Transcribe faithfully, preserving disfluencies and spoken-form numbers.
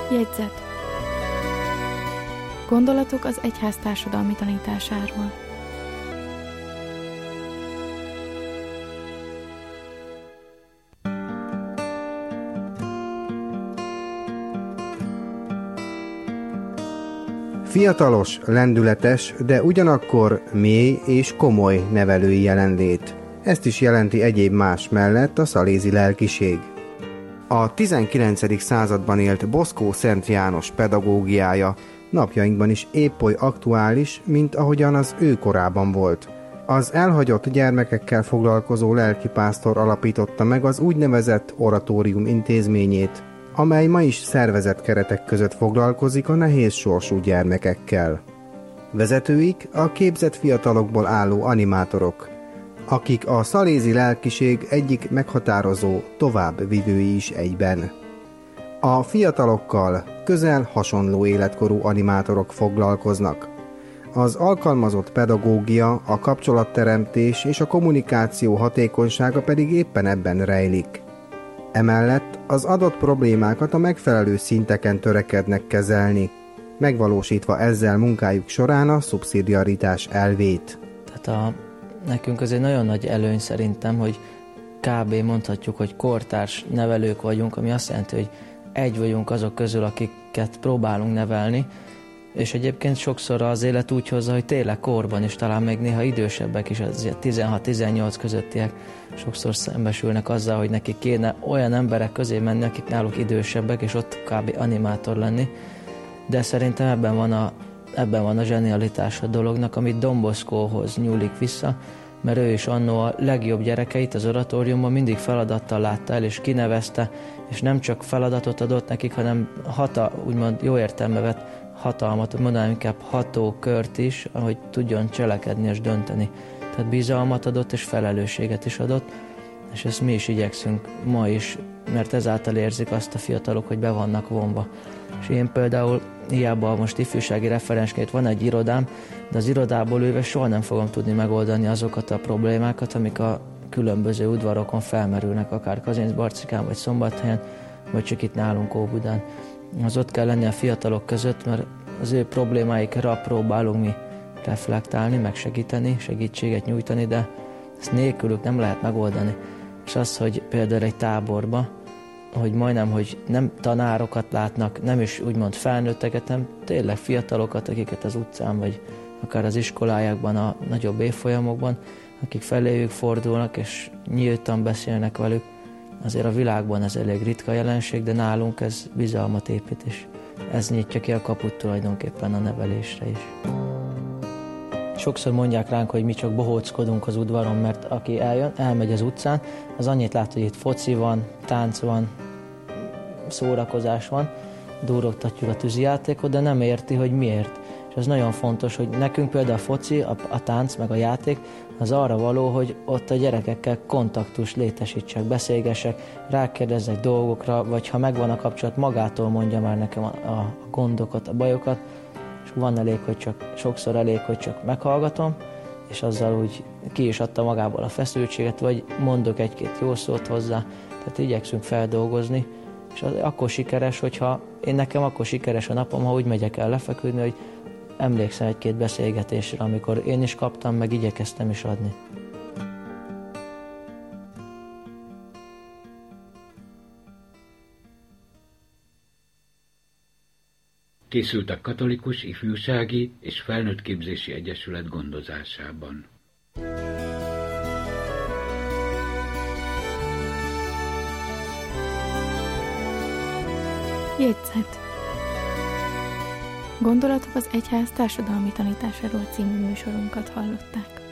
Jegyzet. Gondolatok az egyház társadalmi tanításáról. Fiatalos, lendületes, de ugyanakkor mély és komoly nevelői jelenlét. Ezt is jelenti egyéb más mellett a szalézi lelkiség. A tizenkilencedik században élt Boszkó Szent János pedagógiája napjainkban is épp oly aktuális, mint ahogyan az ő korában volt. Az elhagyott gyermekekkel foglalkozó lelkipásztor alapította meg az úgynevezett oratórium intézményét, amely ma is szervezett keretek között foglalkozik a nehéz sorsú gyermekekkel. Vezetőik a képzett fiatalokból álló animátorok, akik a szalézi lelkiség egyik meghatározó továbbvivői is egyben. A fiatalokkal közel hasonló életkorú animátorok foglalkoznak. Az alkalmazott pedagógia, a kapcsolatteremtés és a kommunikáció hatékonysága pedig éppen ebben rejlik. Emellett az adott problémákat a megfelelő szinteken törekednek kezelni, megvalósítva ezzel munkájuk során a szubszidiaritás elvét. Tehát a, nekünk az egy nagyon nagy előny szerintem, hogy kb. Mondhatjuk, hogy kortárs nevelők vagyunk, ami azt jelenti, hogy egy vagyunk azok közül, akiket próbálunk nevelni, és egyébként sokszor az élet úgy hozza, hogy tényleg korban is, talán még néha idősebbek is, az tizenhat-tizennyolc közöttiek sokszor szembesülnek azzal, hogy neki kéne olyan emberek közé menni, akik náluk idősebbek, és ott kb. Animátor lenni. De szerintem ebben van a, ebben van a zsenialitás a dolognak, amit Don Boscohoz nyúlik vissza, mert ő is annó a legjobb gyerekeit az oratóriumban mindig feladattal látta el, és kinevezte, és nem csak feladatot adott nekik, hanem hata, úgymond jó értelme vett hatalmat, mondanám inkább hatókört is, ahogy tudjon cselekedni és dönteni. Tehát bizalmat adott és felelősséget is adott, és ezt mi is igyekszünk ma is, mert ezáltal érzik azt a fiatalok, hogy be vannak vonva. És én például hiába most ifjúsági referensként van egy irodám, de az irodából ülve soha nem fogom tudni megoldani azokat a problémákat, amik a különböző udvarokon felmerülnek, akár Kazincbarcikán, vagy Szombathelyen, vagy csak itt nálunk Óbudán. Az ott kell lenni a fiatalok között, mert az ő problémáikra próbálunk mi reflektálni, megsegíteni, segítséget nyújtani, de ezt nélkülük nem lehet megoldani. És az, hogy például egy táborba, hogy majdnem, hogy nem tanárokat látnak, nem is úgymond felnőtteket, nem tényleg fiatalokat, akiket az utcán, vagy akár az iskolájákban, a nagyobb évfolyamokban, akik feléjük fordulnak, és nyíltan beszélnek velük. Azért a világban ez elég ritka jelenség, de nálunk ez bizalmat épít, és ez nyitja ki a kaput tulajdonképpen a nevelésre is. Sokszor mondják ránk, hogy mi csak bohóckodunk az udvaron, mert aki eljön, elmegy az utcán, az annyit lát, hogy itt foci van, tánc van, szórakozás van, durogtatjuk a tűzijátékot, de nem érti, hogy miért. És ez nagyon fontos, hogy nekünk például a foci, a, a tánc meg a játék az arra való, hogy ott a gyerekekkel kontaktus létesítsek, beszélgessek, rákérdezzek dolgokra, vagy ha megvan a kapcsolat, magától mondja már nekem a, a gondokat, a bajokat, és van elég, hogy csak, sokszor elég, hogy csak meghallgatom, és azzal úgy ki is adta magából a feszültséget, vagy mondok egy-két jó szót hozzá, tehát igyekszünk feldolgozni, és az akkor sikeres, hogyha én nekem akkor sikeres a napom, ha úgy megyek el lefeküdni, hogy emlékszem egy-két beszélgetésre, amikor én is kaptam, meg igyekeztem is adni. Készült a Katolikus Ifjúsági és Felnőttképzési Egyesület gondozásában. Jegyzet. Gondolatok az egyház társadalmi tanításáról című műsorunkat hallották.